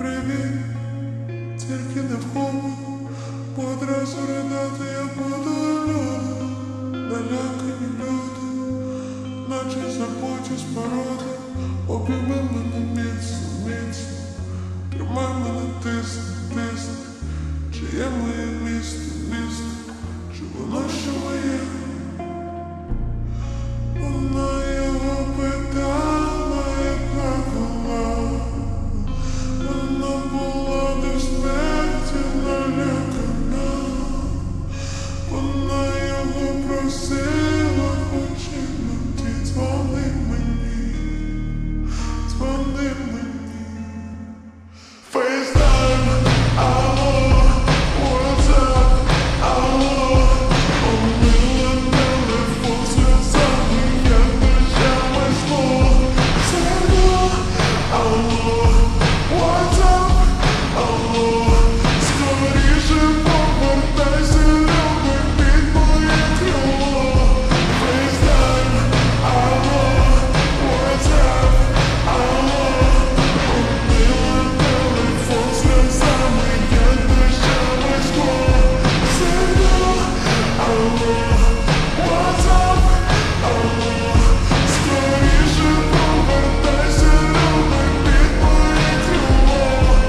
Привіт, тільки не вхопи, бо одразу ридати я буду люди. Налякані люди, наче забуті з породи. Обійми мене міцно, міцно, тримай мене, тисни, тисни. Чи є моє місто, місто, чи воно ще моє? Вона його питала, яка була. Вона була до смерті налякана. Вона його просила, хоч іноді дзвони мені, дзвони мені. FaceTime, алло, what's up, алло. Умила телефон сльозами, я дишала слов. Сердо, алло, what's up, алло. Скоріше повертайся, любий, під моє крило. FaceTime, алло, what's up, алло. Умила телефон сльозами, я дишала слов. Сердо, алло, what's up, алло. Скоріше повертайся, любий, під моє крило.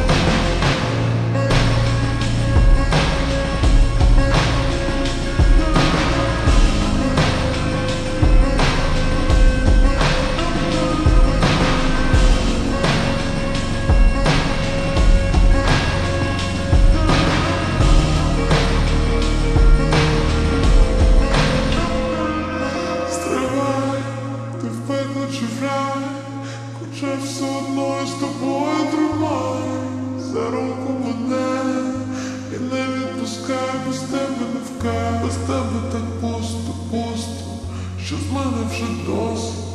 Стривай, ти в пекло чи в рай, хоча все одно я з тобою тримай. За руку мене і не відпускай, без тебе не вкай. Без тебе так пусто, пусто, що з мене вже досить.